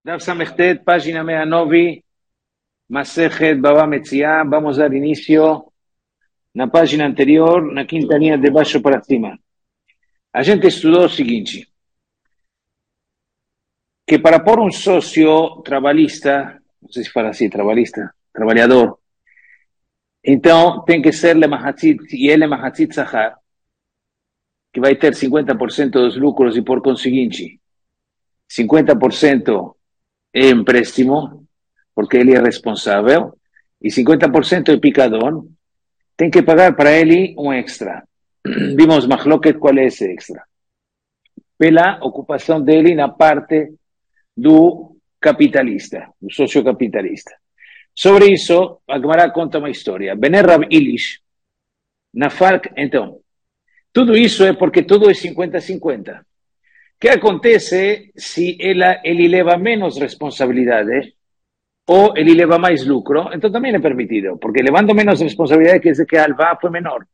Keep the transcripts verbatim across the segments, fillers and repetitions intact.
Daf Samechtet, página sesenta y nueve, Masejet Baba Metzia. Vamos a dar inicio na página anterior, na quinta linha de baixo para cima. A gente estudou o seguinte, que para pôr um sócio trabalhista, não sei se fala assim, trabalhista, trabalhador, então tem que ser Lemahatzit, e ele Lemahatzit Sahar, que vai ter cinquenta por cento dos lucros e por conseguinte, cinquenta por cento é empréstimo, porque ele é responsável, e cinquenta por cento é picador, tem que pagar para ele um extra. Vimos Mahloket qual é esse extra. Pela ocupação dele na parte do capitalista, do sócio capitalista. Sobre isso, a Gemara conta uma história. Bener Rav Ilish, na Farc, então, tudo isso é porque tudo é cinquenta a cinquenta. O que acontece se ela, ele leva menos responsabilidade ou ele leva mais lucro? Então também é permitido, porque levando menos responsabilidade quer dizer que a alva foi menor.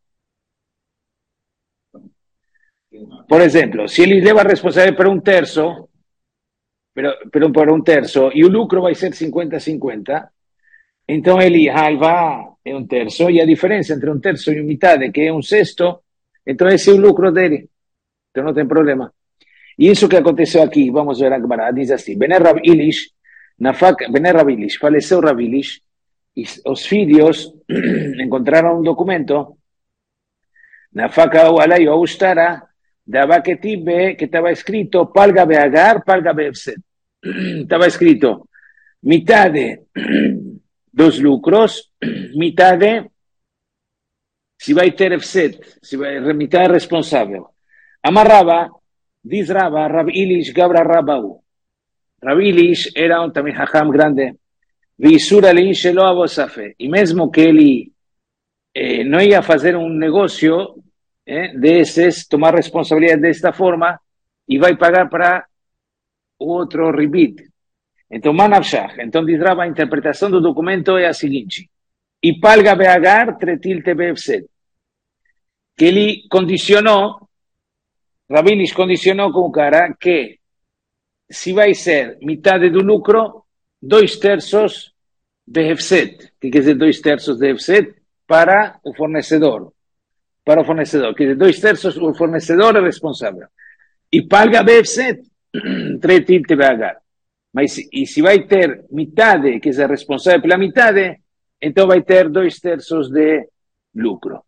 Por exemplo, se ele leva responsabilidade para um terço, pero, pero para um terço, e o lucro vai ser cinquenta a cinquenta, então ele, a alva é um terço, e a diferença entre um terço e um metade, que é um sexto, então esse é o lucro dele. Então não tem problema. E isso que aconteceu aqui, vamos ver a Gemara, diz assim, Bener Rav Ilish, na faca, Bener Rav Ilish, faleceu Rav Ilish, e os filhos encontraram um documento na faca o alay ou ustara da Baketibe, que estava escrito Palga Beagar, Palga Beefset. Estava escrito metade dos lucros, metade se vai ter Efset, se vai, metade responsável. Amarrava, diz Rava, Rav Ilish Gabra Rabau. Rav Ilish era um também hacham grande. Visura lin shelo abosafe. E mesmo que ele eh, não ia fazer um negócio eh, desses, tomar responsabilidade desta forma, e vai pagar para o outro ribit. Então, manavshach. Então, diz Rava, a interpretação do documento é a seguinte. E palga beagar tretil tebefset. Que ele condicionou, Rav Ilish condicionou com o cara que se vai ser metade do lucro, dois terços de Hefset. O que quer dizer dois terços de Hefset? Para o fornecedor. Para o fornecedor. Quer dizer, dois terços, o fornecedor é responsável. E paga B Hefset, tretil T B H. Mas e se vai ter metade, que é responsável pela metade, então vai ter dois terços de lucro.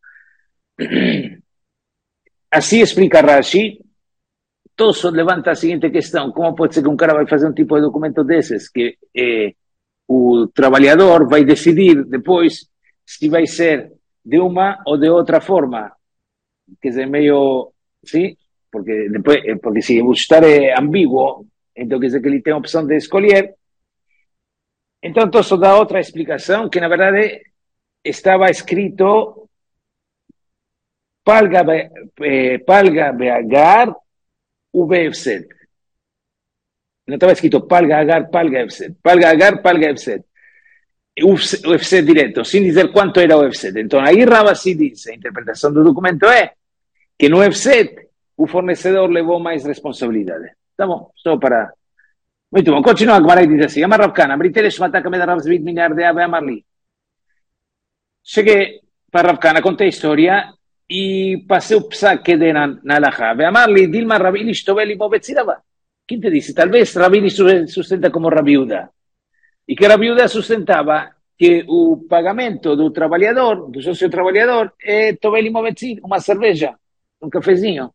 Assim explica Rashi. Tosso levanta a seguinte questão, como pode ser que um cara vai fazer um tipo de documento desses, que eh, o trabalhador vai decidir depois se vai ser de uma ou de outra forma, quer dizer, meio, sim, porque, depois, porque se o estar é ambíguo, então quer dizer que ele tem a opção de escolher. Então Tosso dá outra explicação, que na verdade estava escrito Palga, eh, palga Beagar U B F Z. Não estava escrito Palga Agar, Palga F Z. Palga Agar, Palga F Z. O F Z direto, sem dizer quanto era o F Z. Então, aí Rava se diz, a interpretação do documento é que no F Z o fornecedor levou mais responsabilidade. Tá bom, só para... Muito bom, continua a Gemara e diz assim, Amar Rav Kana, Briteles Mataka Meda Rav Zvit Minar de Ave Amarli. Cheguei para Rav Kana, contei a história e passei o psak que dei na, na Alahá. Amarli, Dilma Rav Ilish Tovel e Movetzirava. Quem te disse? Talvez Rav Ilish sustenta como Rav Yehuda. E que Rav Yehuda sustentava que o pagamento do trabalhador, do sócio trabalhador, é Tovel e Movetzir, uma cerveja, um cafezinho.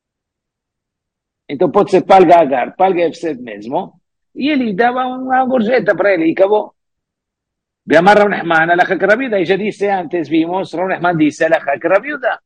Então pode ser Palga Agar, Palga F Z mesmo, e ele dava uma gorjeta para ele e acabou. Beamar Rav Nehman, Alahá que Rav Yehuda, e já disse antes, vimos, Rav Nehman disse Alahá que Rav Yehuda.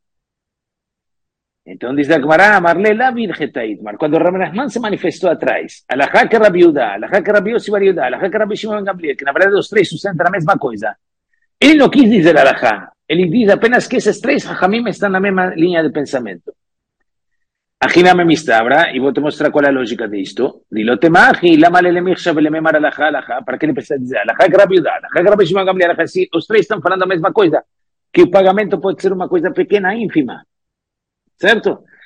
Então diz a Gemara, Amarle la virgeta Itmar, quando Rav Nehman se manifestou atrás, Alahá que Rav Yehuda, Alahá que Rav Yossi bar Yehuda, Alahá que Rav Shimon ben Gamliel, que na verdade os três sustentam a mesma coisa. Ele não quis dizer Alahá, ele diz apenas que esses três Hachamim estão na mesma linha de pensamento. Aqui na mesma estabra, e vou te mostrar qual é a lógica disto. Dilo temachi, lama lelemixha velememar Alahá, Alahá, para que ele precisa dizer Alahá que Rav Yehuda, Alahá que Rav Shimon ben Gamliel, Alahá, se os três estão falando a mesma coisa, que o pagamento pode ser uma coisa pequena, ínfima. Certo?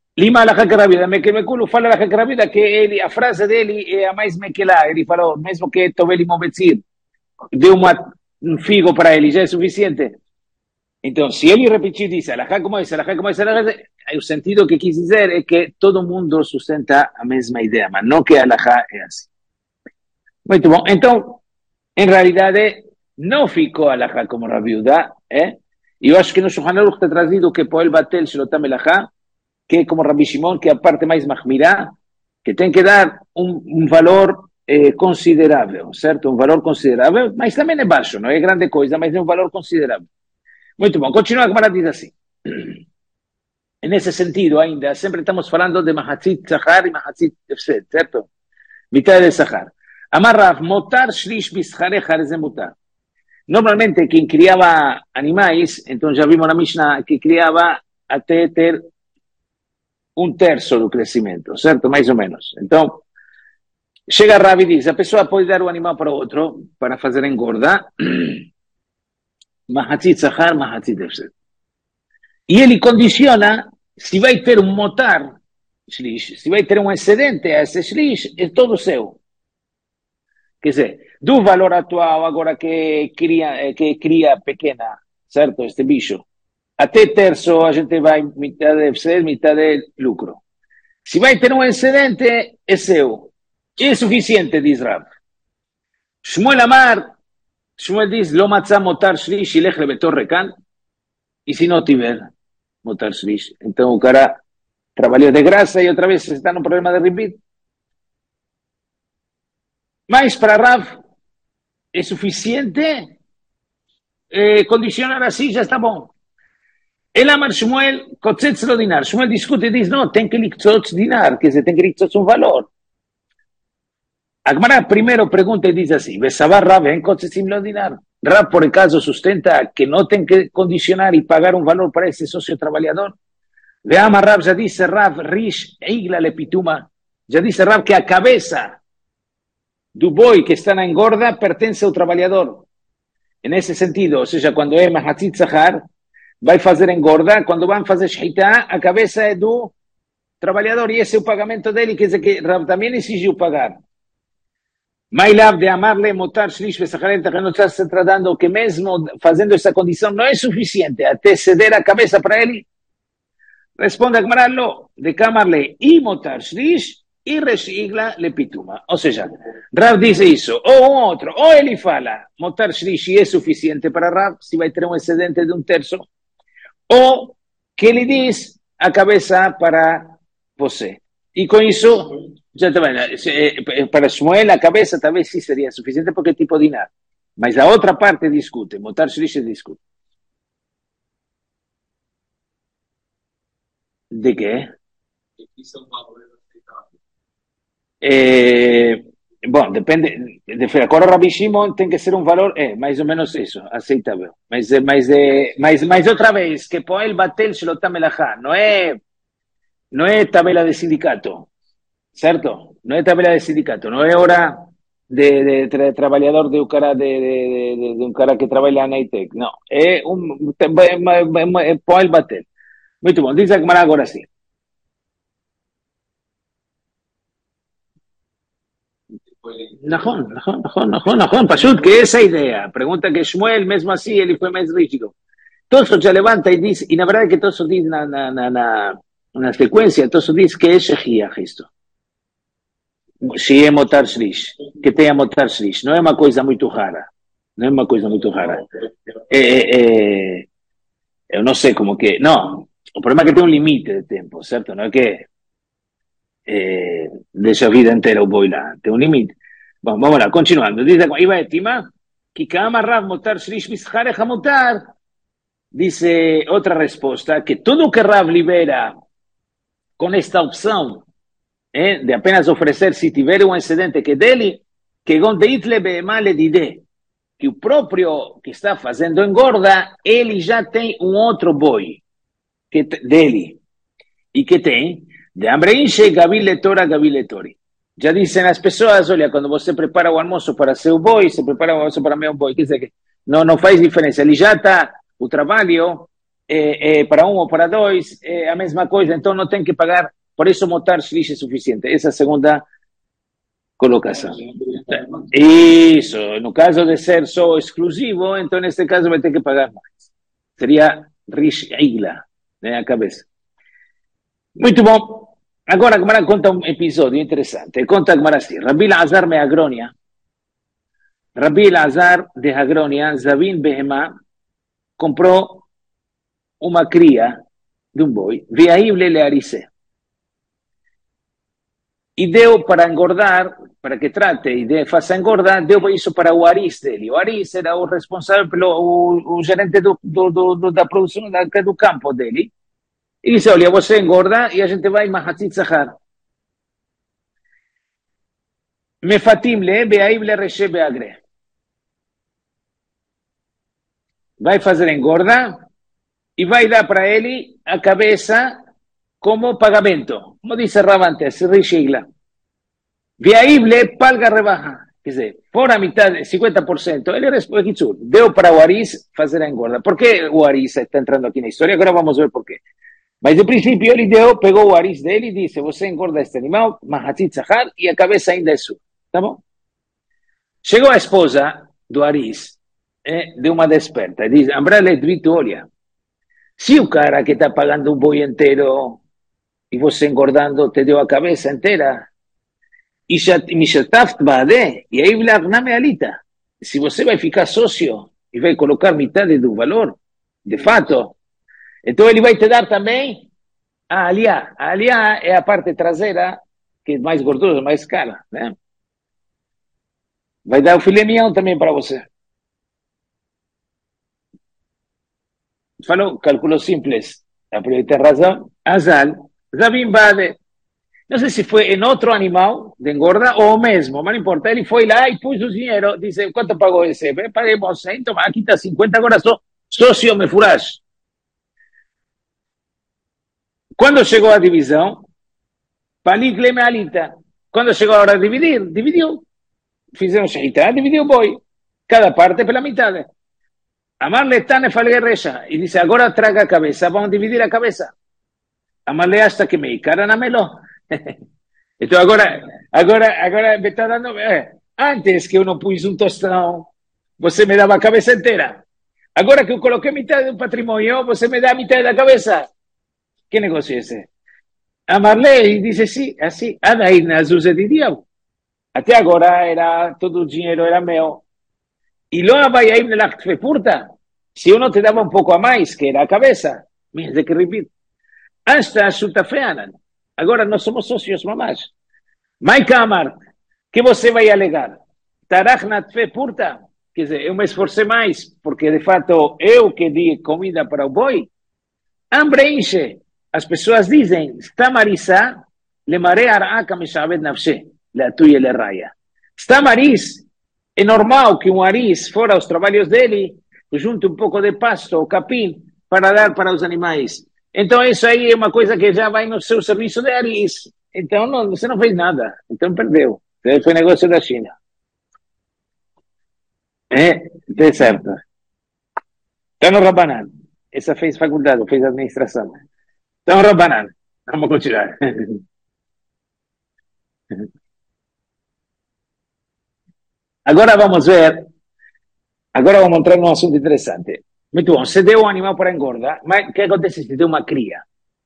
Lima la jaca rabida, me que me culo fala la jaca rabida que ele, a frase dele é a mais me que lá, ele falou, mesmo que Toveli Movetzir deu uma, um figo para ele, já é suficiente. Então, se ele repetir isso, alajá como é, alajá como é, alajá, o sentido que quis dizer é que todo mundo sustenta a mesma ideia, mas não que alajá é assim. Muito bom, então, em realidade, não ficou alajá como Rabiudá, é? E eu acho que no Shulchan Aruch está trazido que Poel Batel Shelotam Elajá, que é como Rabi Shimon, que é a parte mais mahmirá, que tem que dar um, um valor eh, considerável, certo? Um valor considerável, mas também é baixo, não é grande coisa, mas é um valor considerável. Muito bom, continua a Gemara diz assim. Nesse sentido ainda, sempre estamos falando de Mahatzit Zahar e Mahatzit Efsed, certo? Mitad de Zahar. Amarrav, motar shlish bishareja rezemutar. Normalmente quem criava animais, então já vimos na Mishnah, que criava até ter um terço do crescimento, certo? Mais ou menos. Então, chega Rabi e diz, a pessoa pode dar o animal para outro, para fazer engorda, Mahatzit Zahar, Mahatzit Efsed. E ele condiciona se vai ter um motar, shlish, se vai ter um excedente a esse shlish, é todo seu. Quer dizer, do valor atual, agora que cria, que cria pequena, certo? Este bicho. Até terço a gente vai metade de excedente, metade de lucro. Se vai ter um excedente, é seu. É suficiente, diz Rav. Shmuel Amar, Shmuel diz, lo matzah motar shlish ilech lebetor rekan. E se não tiver motar shlish? Então o cara trabalhou de graça e outra vez está no problema de repeat. Mas para Rav é suficiente eh, condicionar assim, já está bom. Ele amar Shmuel, kotzetz lo dinar. Shmuel discute e diz, não, tem que liktzotz dinar, quer dizer, tem que liktzotz um valor. A Gemara primeiro pergunta e diz assim, Besabar Rav, en kotzetzim lo dinar. Rav, por acaso, sustenta que não tem que condicionar e pagar um valor para esse sócio trabalhador? Veama Rav, já disse Rav, rish igla lepituma. Já disse Rav que a cabeça do boi que está na engorda pertence ao trabalhador. Nesse sentido, ou seja, quando é Mahatzit Zahar, vai fazer engorda, quando vão fazer shhita, a cabeça é do trabalhador, e esse é o pagamento dele, quer dizer que Rav também exigiu pagar. Mailav de amarle motar shlish besachar, que não está se tratando que mesmo fazendo essa condição não é suficiente, até ceder a cabeça para ele. Responde a Gemara, lo, de camarle e motar shlish, e reshigla le pituma. Ou seja, Rav diz isso, ou um outro, ou ele fala, motar shlish é suficiente para Rav, se vai ter um excedente de um terço, ou que ele diz a cabeça para você. E com isso, já também, para Shmuel, a cabeça talvez sim seria suficiente porque é tipo dinar. Mas a outra parte discute, motar shlish discute. De quê? É, bom, depende. De acordo com Rabi Shimon, tem que ser um valor, é mais ou menos isso, aceitável. Mas, mas, mas, mas outra vez, que Poel Batel Shelotam Elajá, não é, não é tabela de sindicato, certo? Não é tabela de sindicato, não é hora de, de, de trabalhador de um cara, de, de, de, de um cara que trabalha na ITEC, não. É um é Poel Batel. Muito bom, diz a Gemara agora sim. נכון, נכון, נכון, נכון, נכון, פשוט que essa ideia. Pregunta que Shmuel, mesmo assim, ele foi mais rígido. Tosso já levanta e diz, e na verdade que Tosso diz na, na, na, na, na sequência, Tosso diz que é Shehia isto. Se é motar shlish, que tenha motar shlish. Não é uma coisa muito rara. Não é uma coisa muito rara. É, é, é, eu não sei como que... Não, o problema é que tem um limite de tempo, certo? Não é que... Eh, deixa a vida inteira o boi lá, tem um limite. Bom, vamos lá, continuando. Diz a Iba Etima, que Kama Rav motar shlish mishareja motar. Dice outra resposta, que tudo que Rav libera com esta opção eh, de apenas oferecer, se tiver um excedente que dele, que gondeitle beemale dide, que o próprio que está fazendo engorda, ele já tem um outro boi que, dele, e que tem de Ambreinche, Gabiletora, Gabiletori. Já dizem as pessoas, olha, quando você prepara o almoço para seu boi, você prepara o almoço para meu boi. Quer dizer que não, não faz diferença. Ele já está, o trabalho é, é, para um ou para dois, é a mesma coisa, então não tem que pagar, por isso motar shlish é suficiente. Essa é a segunda colocação. Isso, no caso de ser só exclusivo, então neste caso vai ter que pagar mais. Seria rish igla, né, a cabeça. Muito bom. Agora a Gemara conta um episódio interessante. Conta a Gemara assim, Rabbi Elazar me Agronia, Rabbi Elazar de Agronia, Zavin Behemá, comprou uma cria de um boi, veio lhe arise. E deu para engordar, para que trate e de, faça engordar, deu isso para o Aris dele. O Aris era o responsável, pelo, o, o gerente do, do, do, da produção da, do campo dele. E disse, olha, você engorda e a gente vai mahatzit zahar. Mefatim le, be'aim le reshe be'agre. Vai fazer engorda e vai dar para ele a cabeça como pagamento. Como disse Rav antes, Rishigla. Be'aim le palga rebaja. Quer dizer, por a metade, cinquenta por cento, ele respondeu, deu para o Aris fazer a engorda. Por que o Aris está entrando aqui na história? Agora vamos ver por quê. Mas no princípio ele deu, pegou o Aris dele e disse, você engorda este animal, mahatzit zahar, e a cabeça ainda é sua. Tá bom? Chegou a esposa do Aris, eh, deu uma desperta, e diz, Ambrale, olha, se o cara que está pagando um boi inteiro e você engordando te deu a cabeça inteira, e mishataf bade, e aí na mealita, se você vai ficar sócio e vai colocar metade do valor, de fato, então ele vai te dar também a aliá. A aliá é a parte traseira, que é mais gordurosa, mais cara, né? Vai dar o filé mignon também para você. Falou, cálculo simples. A priori tem razão. Azal, Zabim Bade. Não sei se foi em outro animal de engorda ou mesmo, mas não importa. Ele foi lá e pôs o dinheiro. Disse, quanto pagou esse? Paguemos cem, toma, aqui está cinquenta, agora sou sócio, me furás. Quando chegou a divisão, Panik leme alita. Quando chegou a hora de dividir, dividiu. Fizeram shahitá, dividiu o boi. Cada parte pela metade. Amarle tane falgue recha. E disse, agora traga a cabeça, vamos dividir a cabeça. Amarle hasta que me caranamelo. Então agora, agora, agora me está dando... Eh, antes que eu não pus um tostão, você me dava a cabeça inteira. Agora que eu coloquei metade do patrimônio, você me dá a metade da cabeça. Que negócio é esse? A Marley disse sim, assim, aí na sucediam. Até agora era todo o dinheiro era meu. E logo vai aí na furta. Se eu não te dava um pouco a mais, que era a cabeça, me de que repito. Hasta a sutafeanan. Agora nós somos sócios mamás. Mai Kamar, que você vai alegar? Tarach na furta. Quer dizer, eu me esforcei mais, porque de fato eu que dei comida para o boi. Hambre enche. As pessoas dizem, Stamariza, le mare araka meshabed nafshe, le atuye le raya. Stamariz, é normal que um aris, fora os trabalhos dele, junte um pouco de pasto ou capim para dar para os animais. Então isso aí é uma coisa que já vai no seu serviço de aris. Então não, você não fez nada, então perdeu. Foi negócio da China. É, é certo. Está no Rabanan. Essa fez faculdade, fez administração. Então, Rabanan, vamos continuar. Agora vamos ver, agora vamos entrar num assunto interessante. Muito bom, você deu um animal para engorda, mas o que acontece se deu uma cria?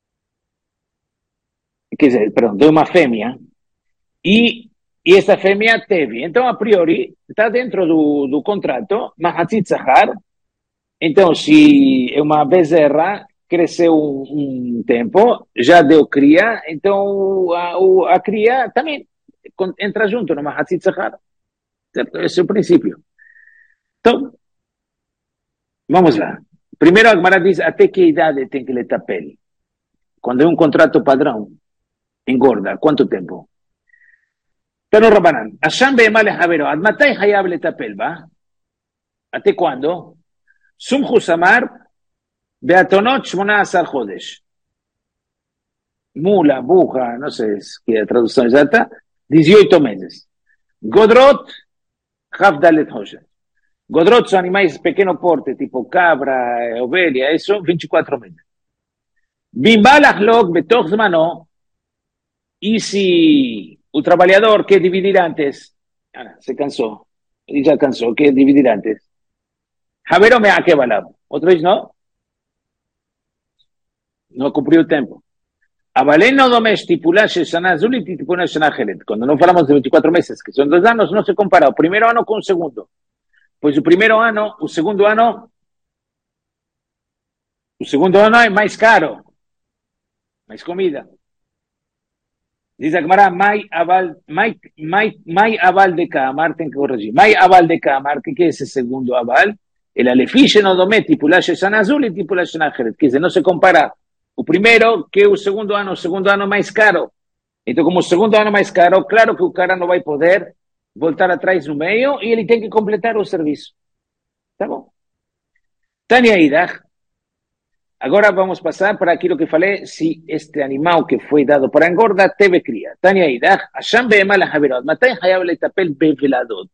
Quer dizer, perdão, deu uma fêmea, e, e essa fêmea teve. Então, a priori, está dentro do, do contrato, Mahatzit Zahar. Então, se é uma bezerra, cresceu um, um tempo, já deu cria, então a, a cria também entra junto no Mahatzit Zahar. Esse é o princípio. Então, vamos lá. Primeiro a Gemara diz até que idade tem que lhe tapel. Quando é um contrato padrão, engorda, quanto tempo? Então, no Rabanan, Asham be'ema lehavero, ad matay hayab letapel, ba? Até quando? Sumchu samar beatonot שמונה עשר חודש. Mula, burra, no sé qué es traducción exacta, dieciocho meses. Godrot, Hafdalet Hoshe. Godrot são animais de pequeno porte, tipo cabra, eh, ovelha, isso, vinte e quatro meses. Bimbal achlog betoch zmano, e se o trabalhador quer dividir antes, ah, se cansou, ele já cansou, quer dividir antes. Havero me akebalab. Outra vez não? Não cumpriu o tempo. Avalén no dome estipular Shana Azul y estipular Shana Gelet. Cuando no falamos de veinticuatro meses, que son dos años, no se compara o primeiro ano con o segundo. Pois o primeiro ano, o segundo ano, o segundo ano é mais caro, mais comida. Diz a Gemara, mai aval, mai, mai, mai aval de Kamar, tem que corrigir. Mai aval de Kamar, que que é esse segundo aval? El alefiche no dome estipular Shana Azul y estipular Shana Gelet. Quer dizer, não se compara o primeiro que o segundo ano, o segundo ano mais caro. Então, como o segundo ano mais caro, claro que o cara não vai poder voltar atrás no meio e ele tem que completar o serviço. Tá bom? Tânia Idach. Agora vamos passar para aquilo que falei, se este animal que foi dado para engorda teve cria. Tânia Idach. Asham be'emal haverot. Matai hayav letapel beveladot.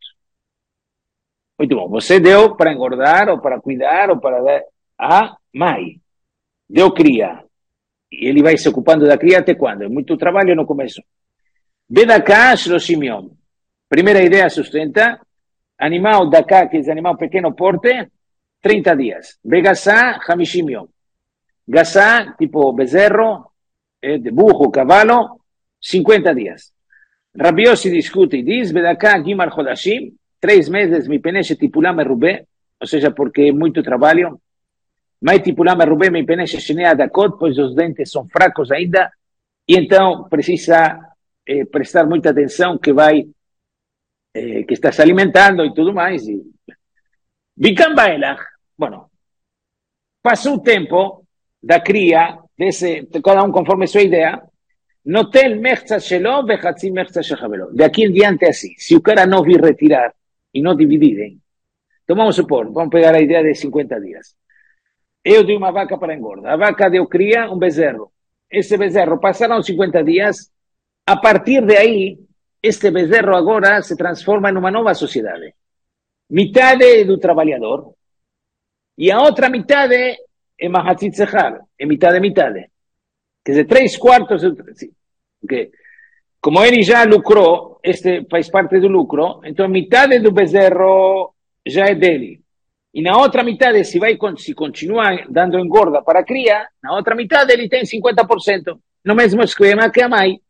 Muito bom. Você deu para engordar, ou para cuidar, ou para dar a mãe. Deu cria. E ele vai se ocupando da cria até quando? É muito trabalho no começo. Bedaká shloshim yom. Primeira ideia sustenta. Animal daká, que é animal pequeno porte, trinta dias. Begassá, hamishim yom. Gassá, tipo bezerro, eh, de burro, cavalo, cinquenta dias. Rabbi Yossi discute e diz, Bedaká gimar chodashim, três meses, mi peneche tipulam merubé, ou seja, porque é muito trabalho. Mai tipulam merubé, mi peneche shenea dakot, pois os dentes são fracos ainda, e então precisa eh, prestar muita atenção que vai, eh, que está se alimentando e tudo mais. E... Bicam baelach, bueno, passou o tempo da cria, desse, cada um conforme sua ideia, notel mechza shelo bechatzi mechza shechavelo. De aqui em diante assim, se o cara não vir retirar e não dividirem, então vamos supor, vamos pegar a ideia de cinquenta dias. Eu dei uma vaca para engorda, a vaca deu cria, um bezerro. Esse bezerro, passaram cinquenta dias, a partir de aí, este bezerro agora se transforma em uma nova sociedade. Metade do trabalhador, e a outra metade é mahatzit sechar, é metade, metade. Quer dizer, três quartos, sim, porque como ele já lucrou, este faz parte do lucro, então metade do bezerro já é dele. E na outra metade, se vai se continuar dando engorda para a cria, na outra metade ele tem cinquenta por cento, no mesmo esquema que a mãe.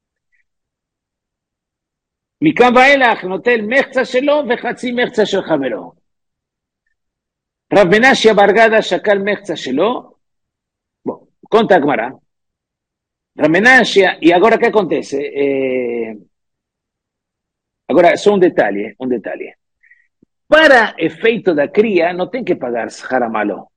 מכאן ואילך נוטל מחצה שלו וחצי מחצה של חברו. רב מנשיה בר גדא שקל מחצה שלו, bom, conta a Gemara. Rab Menashe, e agora o que acontece? É... Agora, só um detalhe, um detalhe. Para efeito da cria, não tem que pagar Haramalo.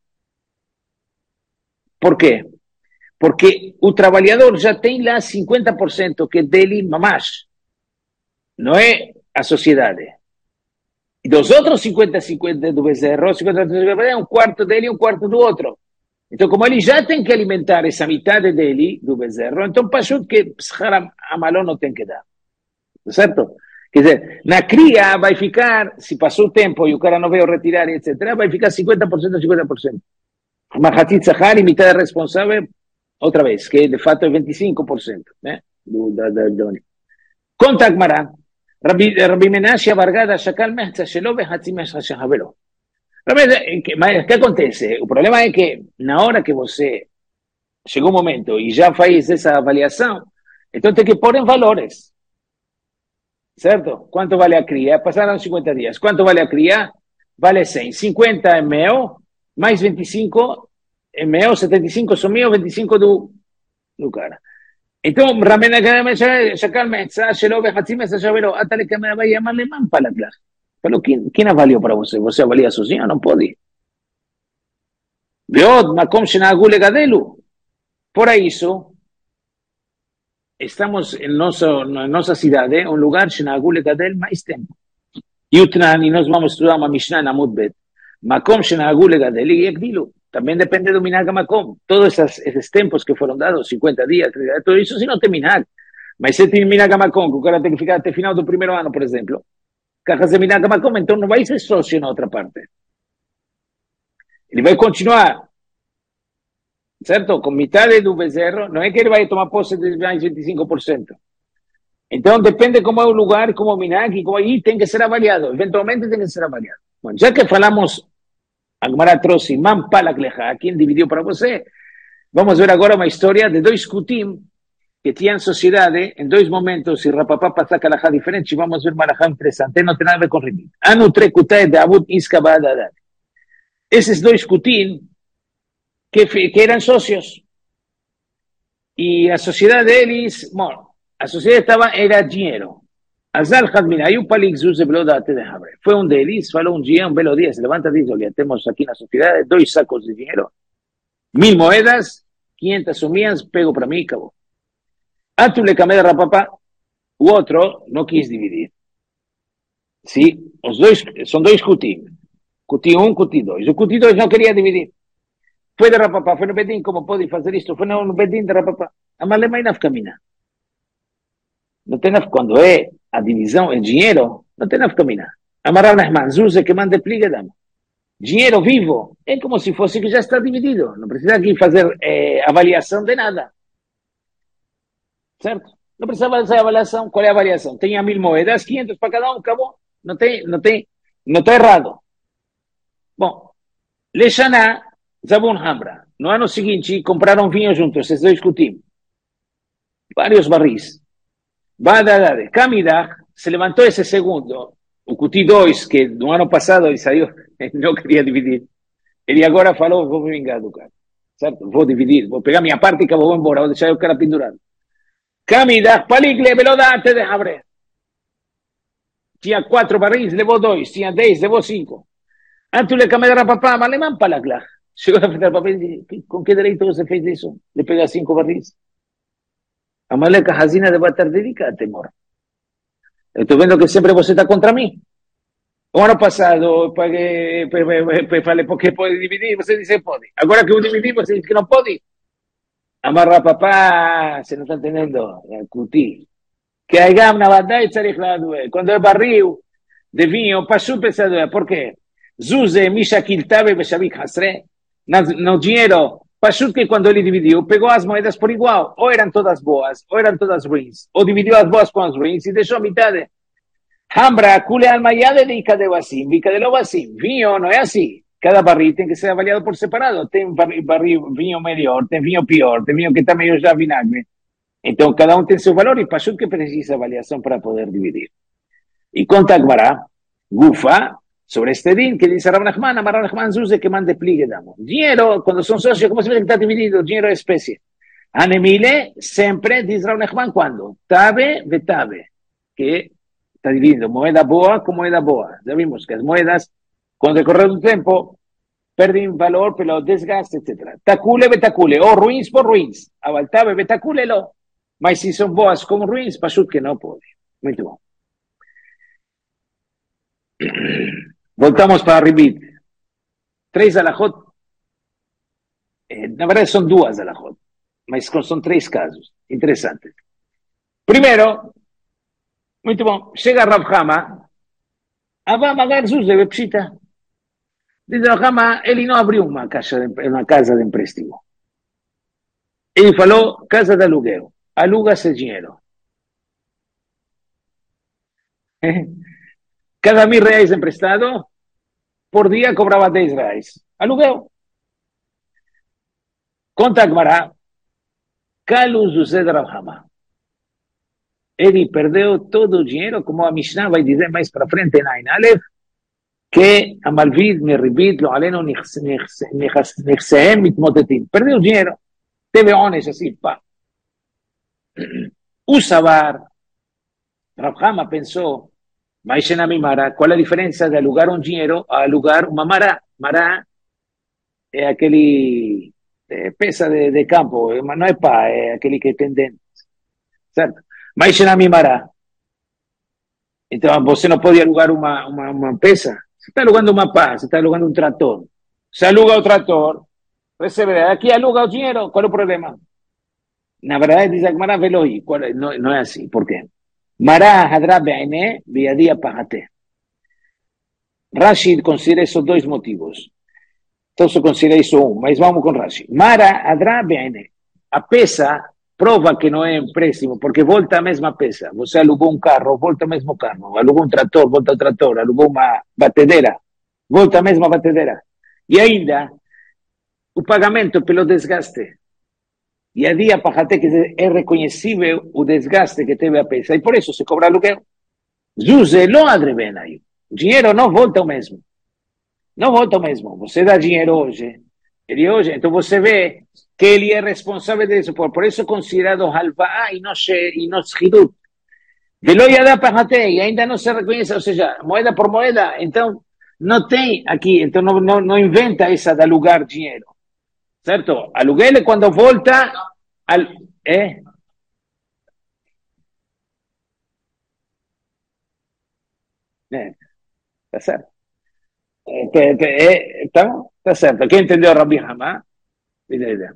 Por quê? Porque o trabalhador já tem lá cinquenta por cento que é dele mamás. Não é a sociedade. E dos outros cinquenta por cento do bezerro, cinquenta por cento é um quarto dele e um quarto do outro. Então, como ele já tem que alimentar essa metade dele, do bezerro, então passou que Haramalo não tem que dar. Certo? Quer dizer, na cria vai ficar, se passou o tempo e o cara não veio retirar, etcétera, vai ficar cinquenta por cento, cinquenta por cento. Mahatit Sahar e metade responsável, outra vez, que de fato é vinte e cinco por cento, né? Do, da, da, do... Conta a Gemara, Rabbi Menashe bar Gada shakal mechza shelo vechatzi mechza shechavelo. Mas o que acontece? O problema é que na hora que você chegou o momento e já faz essa avaliação, então tem que pôr em valores. Certo? Quanto vale a cria? Passaram cinquenta dias. Quanto vale a cria? Vale cem. cinquenta é meu, mais vinte e cinco é meu, setenta e cinco são meu, vinte e cinco do, do cara. Então, Ramena Shakal Metzah, Shelo Bechatzim Metzah Shavelo, Atale Kamera vai chamar alemão para lá. Falou, quem, quem avaliou para você? Você avalia sozinho? Não pode. Veod, Makom Shenagu Legadelu. Por isso, estamos em nossa, em nossa cidade, um lugar Shenagu Legadel mais tempo. Yutnan, e nós vamos estudar uma Mishnah na Mudbet. Makom Shenagu Legadel e Yegdilu. Também depende do Minhag Makom. Todos esses, esses tempos que foram dados, cinquenta dias, trinta dias, tudo isso se não tem Minhag. Mas se tem Minhag Makom, que o cara tem que ficar até o final do primeiro ano, por exemplo, Cajas de Minacamacom, então não vai ser sócio na outra parte. Ele vai continuar, certo? Com metade do bezerro, não é que ele vai tomar posse de mais vinte e cinco por cento. Então, depende como é o lugar, como o Minag, como aí tem que ser avaliado. Eventualmente tem que ser avaliado. Bom, já que falamos, Agmará trouxe Man Palak Lecha, quem dividiu para você, vamos ver agora uma história de dois Kutim que tinham sociedade em dois momentos e Rapapá passa Kalahá diferente. Vamos ver Malahá interessante, não tem nada a ver com Rimit. Anu Trekutai de Abud Iskabadadad. Esses dois Kutim que, que eram sócios. E a sociedade deles, bom, a sociedade estava, era dinheiro. Azal Hadmin, aí o Palik Zuz Belodate de Habre. Foi um deles, falou um dia, um belo dia, se levanta e diz, olha, temos aqui na sociedade dois sacos de dinheiro, mil moedas, quinhentas são minhas, pego para mim e acabou. Antes le camé de Rapapá, o outro não quis dividir. Sim, os dois, são dois Kutim. Kutim um, Kutim dois. O Kutim dois não queria dividir. Foi de Rapapá, foi no Bedin, como pode fazer isto? Foi no Bedin de Rapapá. A Malema não camina. Não tem nada, quando é a divisão, é dinheiro, não tem nada caminhar. Amaral Nahman, Zuze, que manda pliga, damos. Dinheiro vivo, é como se fosse que já está dividido. Não precisa aqui fazer é, avaliação de nada. Certo? Não precisa fazer avaliação. Qual é a avaliação? Tenha mil moedas, quinhentas para cada um, acabou. Não tem, não tem, não está errado. Bom, Lexaná, Zabun Hambra. No ano seguinte, compraram vinho juntos, esses dois Kutim. Vários barris. Badadade. Kamidach se levantou esse segundo. O Kuti dois, que no ano passado ele saiu, ele não queria dividir. Ele agora falou, vou me vingar do cara. Certo? Vou dividir, vou pegar minha parte e acabou, vou embora, vou deixar o cara pendurado. Kamidach, Palikle, Belodate de Habre. Tinha quatro barris, levou dois. Tinha dez, levou cinco. Antes le camé de papá, mas alemão Palakla. Chegou a fazer o papel e disse, com que direito você fez isso? Le pega cinco barris. A Maleca Hazina deve estar dedicada, temor. Eu estou vendo que sempre você está contra mim. O ano passado, eu paguei, falei, porque pode dividir, você disse pode. Agora que eu dividi, você diz que não pode. Amarra papá, você não está entendendo, é cuti. Que a gamna badai tzarich ladoer. Quando é barril de vinho, passou pensando, por quê? Zuze, Misha Kiltabe, Beshavik Hasre, no dinheiro, passou que quando ele dividiu, pegou as moedas por igual, ou eram todas boas, ou eram todas ruins, ou dividiu as boas com as ruins e deixou a metade. Hambra, Kule Almayade, Vicadeu assim, Vicadeu assim, vinho não é assim. Cada barril tem que ser avaliado por separado. Tem barril, barril, vinho melhor, tem vinho pior, tem vinho que está meio já vinagre. Então, cada um tem seu valor e passou que precisa avaliação para poder dividir. E conta Agmará, Gufa, sobre este din, que dice Rav Nachman, a Rav Nachman Zuze que mande pligue, damos. Dinheiro, quando são sócios, como se vê que está dividido, dinheiro é espécie. Anemile, sempre, diz Rav Nachman, quando? Tabe, vetabe, que está dividindo moeda boa com moeda boa. Já vimos que as moedas, com o decorrer do tempo, perdem valor pelo desgaste, etcétera. Tacule, betacule, ou ruins por ruins. Avaltabe, betacule, lo. Mas se são boas como ruins, passou que não pode. Muito bom. Voltamos para Ribit. Três alajot. Eh, na verdade, são duas alajot. Mas são três casos. Interessantes. Primeiro, muito bom. Chega Rav Hama. Ava Magar Zuze Bepshita. Diz Rav Hama, ele não abriu uma, caixa de, uma casa de empréstimo. Ele falou, casa de aluguel. Aluga-se dinheiro. Cada mil reais emprestado, por dia cobrava dez reais. Aluguel. Conta Agmará, Kalu Zuzé de Rav Hama. Ele perdeu todo o dinheiro, como a Mishnah vai dizer mais para frente na Inalef, que a Malvid, Meribit, lo aleno, nechsehem, mitmotetim. Perdeu o dinheiro. Teve ones assim, pá. O Sabar, Rav Hama pensou, mas na Mara, qual é a diferença de alugar um dinheiro a alugar uma mará? Mará é aquele é, peça de, de campo, não é pá, é aquele que tem dentes, certo? Mas na Mara, então você não pode alugar uma, uma, uma peça, você está alugando uma pá, você está alugando um trator, você aluga o trator, recebe, aqui aluga o dinheiro, qual é o problema? Na verdade, diz Agmará Velohi, não, não é assim, por quê? Mará hadra be'ene biyadia pahate. Rashi considera esos dois motivos. Então, se considera isso um, mas vamos com Rashi. Mara adra bene. A pesa prova que não é empréstimo, porque volta a mesma pesa. Você alugou um carro, volta o mesmo carro. Alugou um trator, volta o trator. Alugou uma batedeira, volta a mesma batedeira. E ainda, o pagamento pelo desgaste. E a dia para que é reconhecível o desgaste que teve a pesa. E por isso se cobra aluguel. Zuse não adre bene aí. O dinheiro não volta o mesmo. Não volta o mesmo. Você dá dinheiro hoje, ele hoje, então você vê que ele é responsável disso, por, por isso é considerado halva'a e não e não shidut. Velo yada pachatei, e ainda não se reconhece, ou seja, moeda por moeda, então não tem aqui, então não, não, não inventa essa de alugar dinheiro, certo? Aluguel é quando volta, al, é, é, tá certo. É, é, é, tá, tá certo. Quem entendeu Rabi Hamá? É,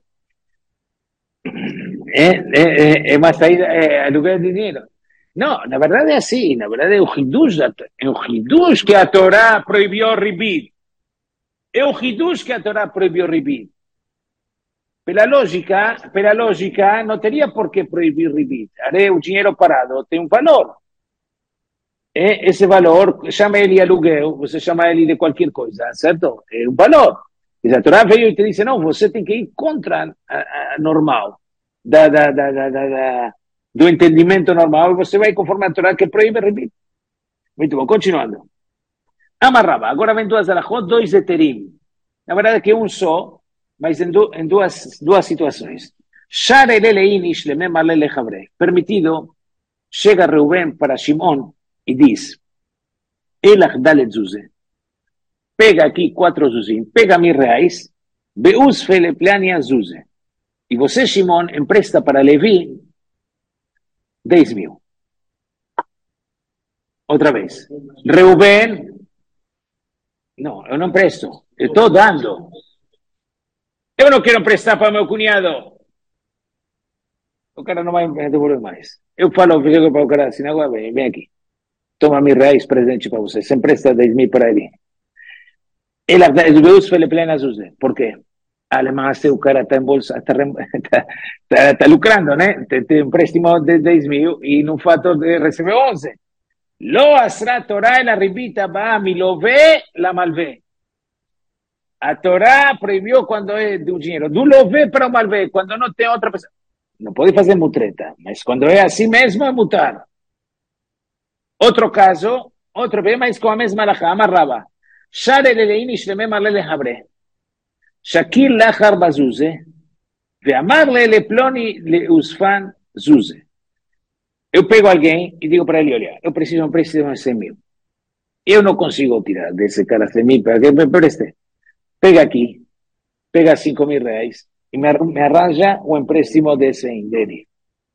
é, é uma saída, é aluguel de dinheiro. Não, na verdade é assim, na verdade é o Hidush, é o Hidush que a Torá proibiu ribit. É o Hidush que a Torá proibiu ribit. Pela lógica, pela lógica, não teria por que proibir ribit. Haré o dinheiro parado, tem um valor. É esse valor, chama ele aluguel, você chama ele de qualquer coisa, certo? É um valor. E a Torá veio e te disse, não, você tem que ir contra a, a normal. Da, da, da, da, da, do entendimento normal, e você vai conforme a Torá que proíbe ribit. Muito bom, continuando. Amarrava, agora vem duas alahot, dois eterim. Na verdade que é um só, mas em, du, em duas, duas situações. Share leleinish lemem alele chavrei. Permitido, chega Reuben para Shimon e diz, elach dalet zuze. Pega aqui quatro zuzim, pega mil reais, beus feleplania zuze. E você, Shimon, empresta para Levi dez mil. Outra vez. Reuben, não, eu não presto, eu estou dando. Eu não quero emprestar para meu cunhado. O cara não vai devolver mais. Eu falo para o cara assim, agora vem, vem aqui. Toma mil reais presente para você. Você empresta dez mil para ele. Ele beus feleplania zuze. Por quê? Además, o cara está em bolsa, está, está, está, está lucrando, né? Te, te empréstimo de dez mil e no fato de receber onze. Lo asra Torah e la ribita va mi lo ve la malvé. A Torá proibiu quando é do dinheiro. Do lo ve para o malvé, quando não tem outra pessoa. Não pode fazer mutreta, mas quando é assim mesmo é mutar. Outro caso, outro bem, mas com a mesma lacha, amarrava. Share leleini shleme marlele habre. Shakil lachar bazuze. Veamar lele ploni le usfan zuze. Eu pego alguém e digo para ele, olha, eu preciso de um empréstimo de cem mil. Eu não consigo tirar desse cara cem mil para que me preste. Pega aqui, pega cinco mil reais e me, me arranja um empréstimo de cem dele.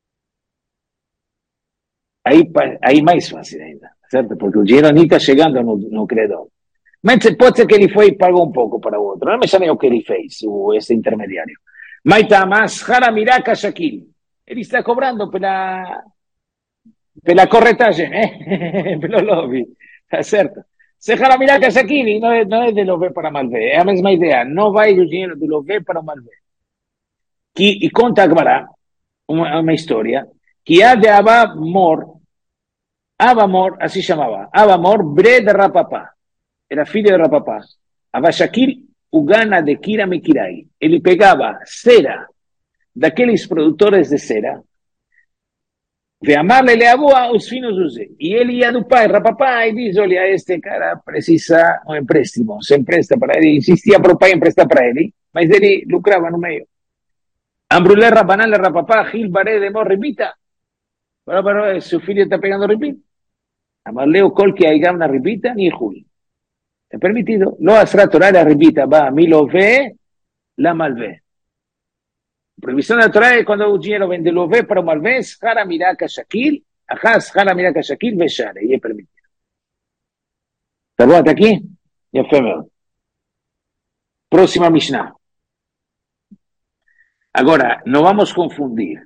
Aí, aí mais fácil ainda, certo? Porque o dinheiro nem está chegando no, no credor. Mas pode ser que ele foi e pagou um pouco para o outro. Não me sabe o que ele fez, o, esse intermediário. Mas está mais, Haramiraka Shakil. Ele está cobrando pela, pela corretagem, eh? Pelo lobby, tá certo? Se Haramiraka Shakil não é, não é de lobby para malvé, é a mesma ideia. Não vai o dinheiro do lobby para o malvé. Que, e conta agora uma, uma história que há de Abamor, Abamor, assim chamava, Abamor, bre de Rapapá. Era filho de Rapapá. Abashakir, o gana de Kira Mekirai. Ele pegava cera daqueles produtores de cera, de amarle le aboa os finos use. E ele ia do pai, Rapapá, e diz, olha, este cara precisa um empréstimo. Se empresta para ele, insistia para o pai emprestar para ele, mas ele lucrava no meio. Ambrulé Rabanal, Rapapá, Gil Baré de Mor, repita. Pero, pero, su filho está pegando repita. Amarle o col que hay una repita, ni Jul. È permitido. Lo asra Torah la repita, va, mi lo ve, la malvé. Prohibición de la Torah es cuando un dinero vende lo ve para malvé, jara miraka shakil, ajá, jara miraka shakil, veshare, y es permitido. ¿Está hasta aquí? Ya fue mejor. Próxima Mishnah. Agora, não vamos confundir.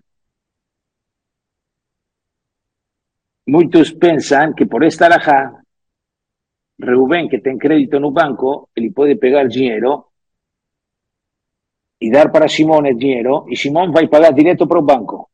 Muitos pensam que por esta alajá Reuben, que tem crédito no banco, ele pode pegar dinheiro e dar para Simone dinheiro, e Simone vai pagar direto para o banco.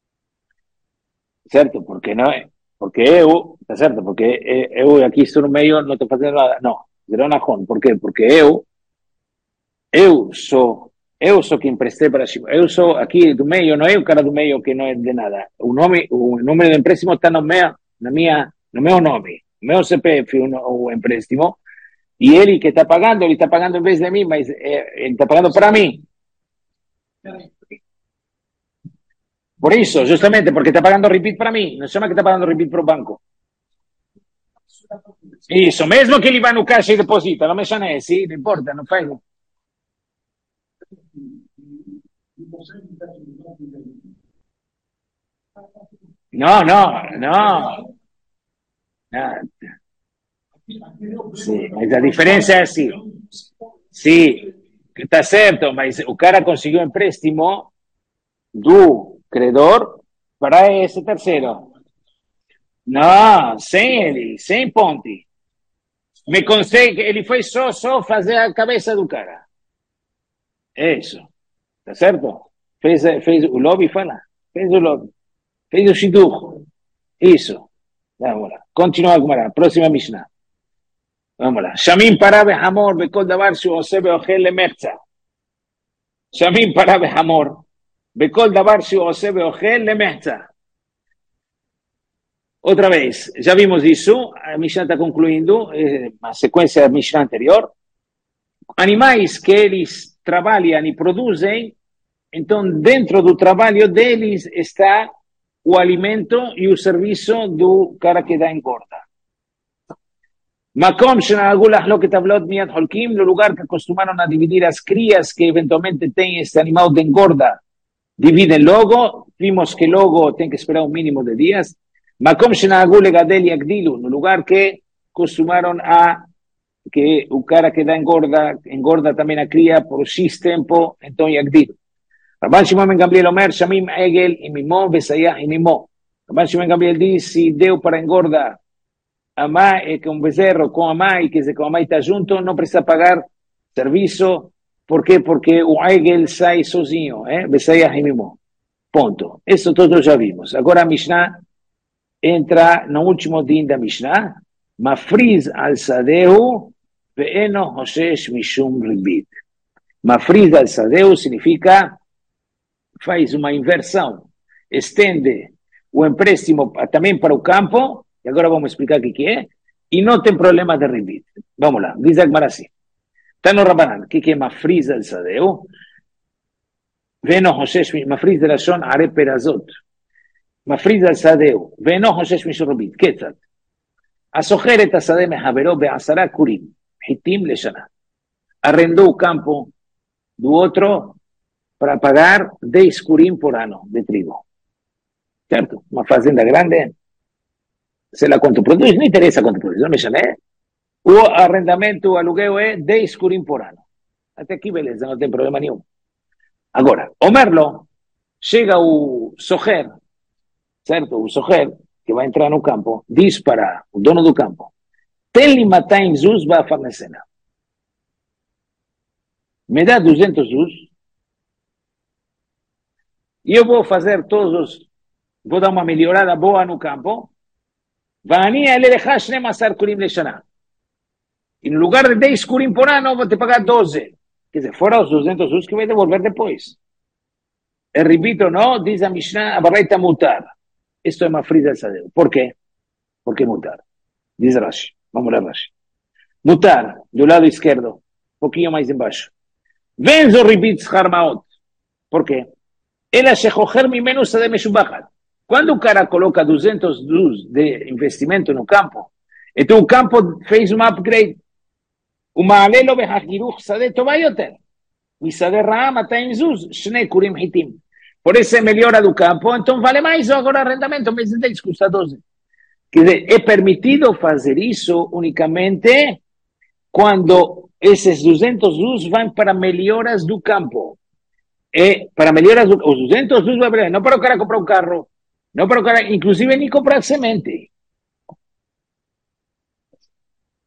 Certo? Porque não é, porque eu, tá certo? Porque eu aqui estou no meio, não estou fazendo nada. Não, zero na conta. Por quê? Porque eu, eu sou, eu sou quem emprestei para Simone. Eu sou aqui do meio, não é o cara do meio que não é de nada. O nome, o número de empréstimo está no meu, na minha, no meu nome, no meu C P F, o, o empréstimo. E ele que está pagando, ele está pagando em vez de mim, mas é, ele está pagando para mim. Por isso, justamente, porque está pagando repeat para mim, não chama que está pagando repeat para o banco. Isso, mesmo que ele vá no caixa e deposita, não mexa nesse, não importa, não faz. No, no, no. Ah, sì, mas a differenza è sì. Sì, está certo, mas o cara conseguiu empréstimo do credor para esse terceiro. Não, sem ele, sem ponte. Me consegue, ele foi só, só fazer a cabeça do cara. É isso. Tá certo? Fez, fez o lobby, fala. Fez o lobby. Fez o shidduch. Isso. Vamos lá. Continua a Gemara. Próxima Mishnah. vamos lá. Shamim para behamor bekol davar שהוא עושה ואוכל למחצה. שמים para behamor bekol davar שהוא עושה ואוכל למחצה. Outra vez, já vimos isso, a Mishnah está concluindo, eh, a sequência da Mishnah anterior. Animais que eles trabalham e produzem, então dentro do trabalho deles está o alimento e o serviço do cara que dá engorda. Makom shenahagul lahloket avlot miyad holkim, no lugar que acostumaram a dividir as crias que eventualmente tem este animal de engorda, dividem logo, vimos que logo tem que esperar um mínimo de dias. Makom shenahagul legadel yagdilu, no lugar que costumaram a que o cara que dá engorda, engorda também a cria por X tempo, então yagdilu. Rabban Shimon ben Gamliel Omer, Shamim Egel e Mimó, Besayah e Mimó. Rabban Shimon ben Gamliel diz, se deu para engorda a mãe, que um bezerro com a mãe, que com a mãe está junto, não precisa pagar serviço. Por quê? Porque o Egel sai sozinho, eh? Besayah e Mimó. Ponto. Isso todos já vimos. Agora a Mishnah entra no último dia da Mishnah, Mafriz al-Sadeu ve'eno hoshesh mishum ribit. Mafriz al-Sadeu significa faz uma inversão, estende o empréstimo também para o campo, e agora vamos explicar o que, que é, e não tem problema de ribit. Vamos lá, diz a Gemara assim. Está no Rabanan, o que, que é Mafriz al-Sadeu? Ve'eno hoshesh, Mafriz de Lashon are perazot. מפריז על שדהו, ואינו חושש משום ריבית, כיצד? הסוחר את השדה מחברו בעשרה קורים, חיטים לשנה. Arrendou o campo do outro para pagar dez curim por ano de trigo. Certo? Uma fazenda grande, sei lá quanto produz, não interessa quanto produz, não me chamei. O arrendamento, o aluguel é dez curim por ano. Até aqui, beleza, não tem problema nenhum. Agora, o merlo, chega o socher, certo? O socher, que vai entrar no campo, diz para o dono do campo, tem-lhe matain zuz para a farnecena. Me dá duzentos zuz e eu vou fazer todos, vou dar uma melhorada boa no campo. Vani ele deixar שנים-עשר kurim לשנה. E no lugar de dez kurim por ano, vou te pagar doze. Quer dizer, fora os duzentos zuz que vai devolver depois. E repito, não, diz a Mishnah, a barreita mutar. Isto é uma frisa de sadeu. Por quê? Por que mutar? Diz Rashi. Vamos lá, Rashi. Mutar, do lado esquerdo, um pouquinho mais embaixo. Venzo ribit schar-maot. Por quê? Ela shechocher mimenu sadeh meshubachat. Quando o cara coloca duzentos zuz de investimento no campo, então o campo fez um upgrade. O ma'alelo behakiruch sadeh tová yoter. Misadeh ra'a matain zuz, shnei kurim hitim. Por essa melhora do campo, então vale mais agora arrendamento, mas de dez custa doze. Quer dizer, é permitido fazer isso unicamente quando esses duzentos zuz vão para melhoras do campo. É para melhoras, do, os duzentos zuz vai para, não para o cara comprar um carro, não para o cara, inclusive, nem comprar semente.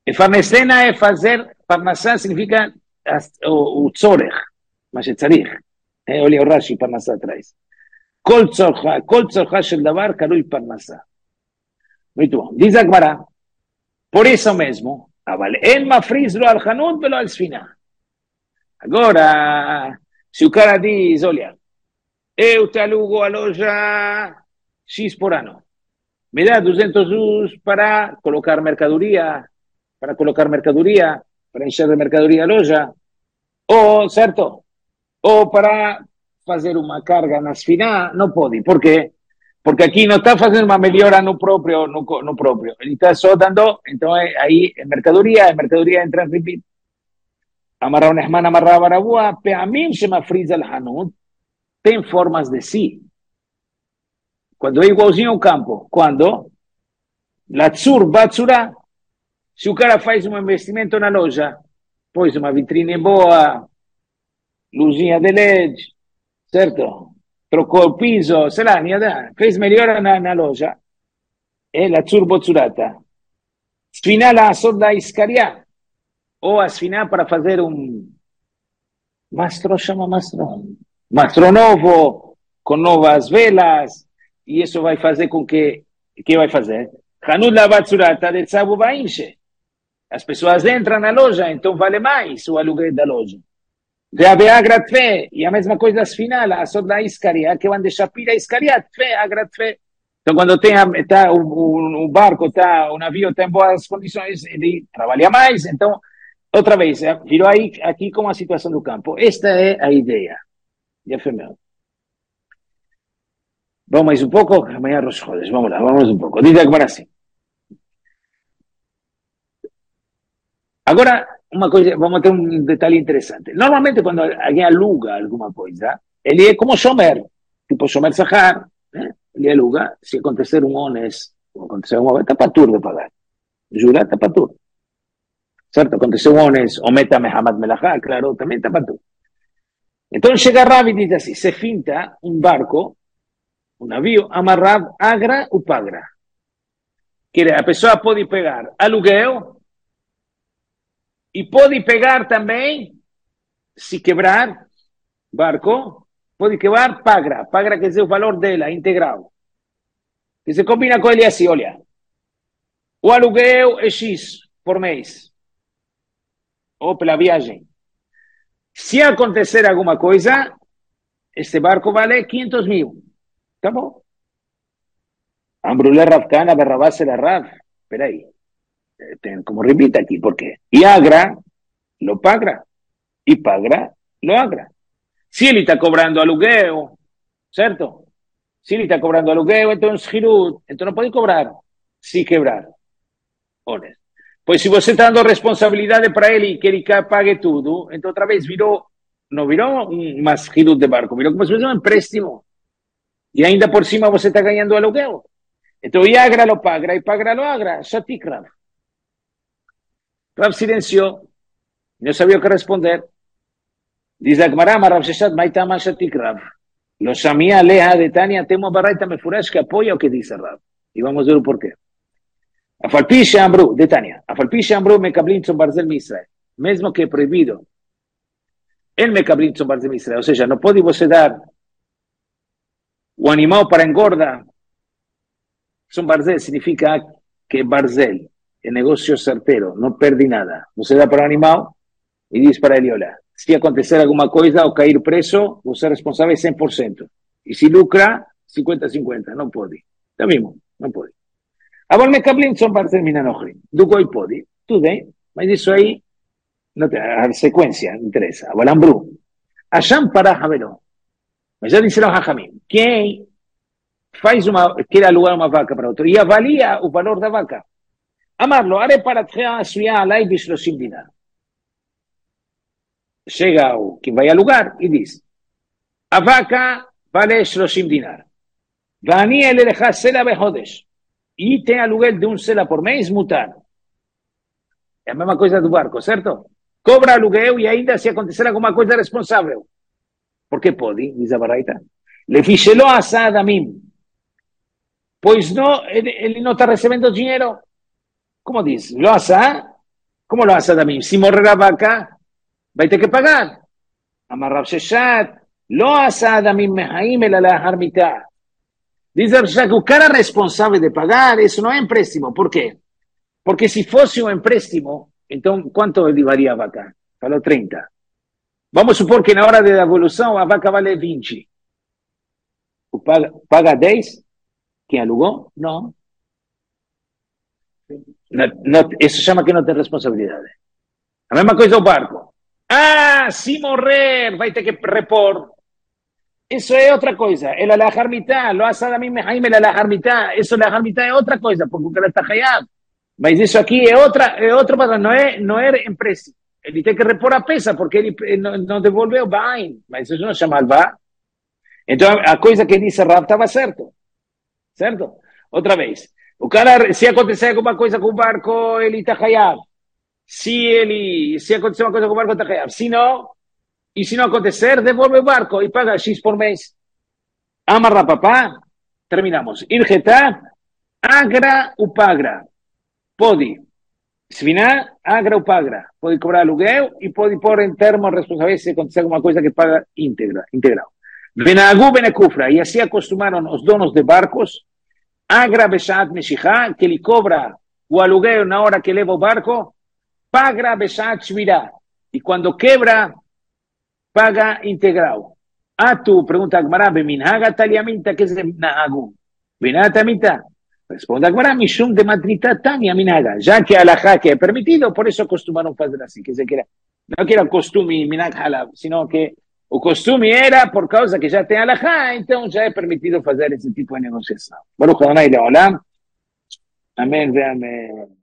E farnesena é fazer, parnassá significa o, o tzorech, mas é tzarich. É, olha o Rashi, parnassá atrás. Kol tzorcha, kol tzorcha shel davar karui parnassá. Muito bom. Diz a Gemara, por isso mesmo, aval en mafriz lo al hanut velo al sfina. Agora, se o cara diz, olha, eu te alugo a loja X por ano, me dá duzentos us para colocar mercadoria, para colocar mercadoria, para encher de mercadoria a loja, ou, certo? Ou para fazer uma carga na sfina, não pode. Por quê? Porque aqui não está fazendo uma melhora no próprio, no, no próprio. Ele está só dando, então é, aí é mercadoria, é mercadoria entra em repeat. Amarrar um hermano, amarrar a barabua, peamim shema friza al hanut, tem formas de si. Quando é igualzinho ao campo, quando Latsur, Batsura, se o cara faz um investimento na loja, pôs uma vitrine boa, luzinha de L E D, certo? Trocou o piso, sei lá, fez melhora na, na loja, é Latsur Botsurata. Sfiná la asod da iscaria, ou a sfiná para fazer um mastro, chama mastro, mastro novo, com novas velas, e isso vai fazer com que, que vai fazer? Hanut la Batsurata de Tzabu Bainche. As pessoas entram na loja, então vale mais o aluguel da loja. De Agra Tfe, e a mesma coisa as final, a só da Iscaria, que vão deixar pira Iscaria, Tfe, Agra Tfe. Então, quando tem a, tá, o, o, o barco, tá, o navio está em boas condições, ele trabalha mais. Então, outra vez, virou aí, aqui como a situação do campo. Esta é a ideia. Já foi meu. Vamos mais um pouco? Amanhã Rosh Chodesh. Vamos lá, vamos um pouco. Diz agora assim. Agora, uma coisa, vamos ter um detalhe interessante. Normalmente, quando alguém aluga alguma coisa, ele é como Shomer, tipo Shomer Sahar, né? Ele aluga, se acontecer um ones, ou acontecer alguma coisa, está para tudo de pagar. Jura, está para tudo. Certo? Aconteceu um ones, ou meta Mehamad Melachá, claro, também está para tudo. Então chega Rav e diz assim, se finta um barco, um navio, amarrado, agra ou pagra. Que a pessoa pode pegar aluguel, e pode pegar também, se quebrar, barco, pode quebrar, pagra. Pagra quer dizer o valor dela, integral. Que se combina com ele assim, olha, o aluguel é X por mês, ou pela viagem. Se acontecer alguma coisa, este barco vale quinhentos mil. Tá bom. Ambrulé Ravkana, Berrabase la Rav. Espera aí. Como repita aqui, por quê? E agra, lo paga. E paga, lo agra. Se ele está cobrando aluguel, certo? Se ele está cobrando aluguel, então é girut, então não pode cobrar, se quebrar. Olha. Pois se você está dando responsabilidade para ele e que ele pague tudo, então outra vez virou, não virou um mais girut de barco, virou como se fosse um empréstimo. E ainda por cima você está ganhando aluguel. Então, e agra lo paga, e paga lo agra, shatikra. Rav silenciou, não sabia o que responder. Diz a Gemara, Rav Sheshat, Maitama Shatik Rav. Lo Shamia Leha de Tania, temo a Barraita Mefurash que apoia o que diz Rav. E vamos ver o porquê. Afalpi Sheambru, de Tania, Afalpi Sheambru Mekablim Tzom Barzel Misrael. Mesmo que é proibido, el Mekablim Tzom Barzel Misrael. Ou seja, não pode você dar o animal para engorda. Tzom Barzel significa que Barzel é negócio certeiro, não perde nada. Você dá para o animal e diz para ele, olha, se acontecer alguma coisa ou cair preso, você é responsável cem por cento. E se lucra, cinquenta a cinquenta. Não pode. Tá mesmo? Não pode. Agora, Mekablim Tzom Barzel Minanochrim. Do Goi pode. Tudo bem. Mas isso aí, não tem, a sequência interessa. Agora, Ambru. Hasham para Haveló. Mas já disseram Hachamim. Quem faz uma, quer alugar uma vaca para outro e avalia o valor da vaca. Amarlo, are para Tchea Alai Bishloshim Dinar. Chega o que vai alugar e diz, a vaca vale Shloshim Dinar. Vani ele lecha sela behodesh. E tem aluguel de um sela por mês, mutar. É a mesma coisa do barco, certo? Cobra aluguel e ainda se acontecer alguma coisa responsável. Por que pode? Diz a Baraita. Le fichelo asad a mim. Pois não, ele, ele não está recebendo dinheiro. Como diz? Lo asá, ¿Cómo lo hace Adamim? Si morre la vaca, va a tener que pagar. Amarrab Sheshat, lo hace Adamim Mehaim el alahar mitad. Dice Sheshat que el cara responsable de pagar, eso no es empréstimo. ¿Por qué? Porque si fuese un empréstimo, entonces, ¿cuánto elevaría a vaca? Faló treinta. Vamos a supor que en la hora de la evolución la vaca vale veinte. Paga, paga diez. ¿Quién alugó? No. no, no eso se llama que no tiene responsabilidades. La misma cosa el barco. Ah, si morrer, va a tener que repor. Eso es otra cosa. El alajar mitad, lo hace a mí Jaime el alajar mitad. Eso el alajar mitad es otra cosa, porque el cara está hayab. Mas eso aquí es otra, es otro patrón, no es, no es empréstimo. Él tiene que repor a pesa, porque él no, no devolveu bem. Mas eso no se llama alvá. Entonces, a coisa que dice Rav estava certo. Certo? Outra vez. O cara, se acontecer alguma coisa com o barco, ele está hayab. Se ele, se acontecer uma coisa com o barco, está hayab. Se não, e se não acontecer, devolve o barco e paga X por mês. Amarra papá, terminamos. Irgetá, agra o pagra. Pode. Sviná, agra o pagra. Pode cobrar aluguel e pode pôr em termos responsáveis se acontecer alguma coisa que paga íntegra, integral. Venagu benekufra. E assim acostumaram os donos de barcos. Agra beshat meshihá, que ele cobra o aluguel na hora que leva o barco. Paga beshat shvirá. E quando quebra, paga integral. Ah, tu pergunta a Gmará, beminhaga taliaminta, que é nahagu. Benatamita. Responde a Gmará, mishum de matnita tania minhaga. Já que a alajá que é permitido, por isso acostumaram fazer assim. Quer dizer, que era, não que era costume minhag halab, sino que o costume era por causa que já tem alajá, então já é permitido fazer esse tipo de negociação. Baruch Adonai Leolam. Amém, amém.